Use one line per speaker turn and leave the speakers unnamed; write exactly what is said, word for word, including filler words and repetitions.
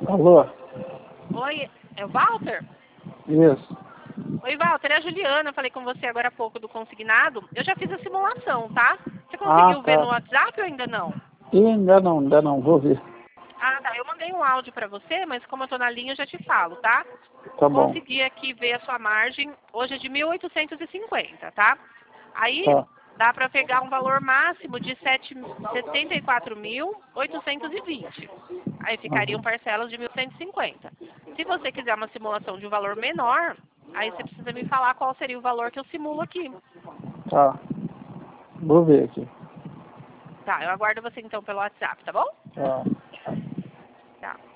Alô?
Oi, é o Walter?
Isso.
Oi, Walter, é a Juliana. Eu falei com você agora há pouco do consignado. Eu já fiz a simulação, tá? Você
Ah,
conseguiu ver no
tá.
WhatsApp ou ainda não?
Ih, ainda não, ainda não, vou ver.
Ah, tá. Eu mandei um áudio pra você, mas como eu tô na linha, eu já te falo, tá?
Tá bom.
Consegui aqui ver a sua margem. Hoje é de mil oitocentos e cinquenta, tá? Aí
Tá.
dá pra pegar um valor máximo de setenta e quatro mil oitocentos e vinte. Aí ficariam
Uhum.
parcelas de mil cento e cinquenta. Se você quiser uma simulação de um valor menor, aí você precisa me falar qual seria o valor que eu simulo aqui.
Tá. Vou ver aqui.
Tá, eu aguardo você então pelo WhatsApp, tá bom?
Tá.
Tá.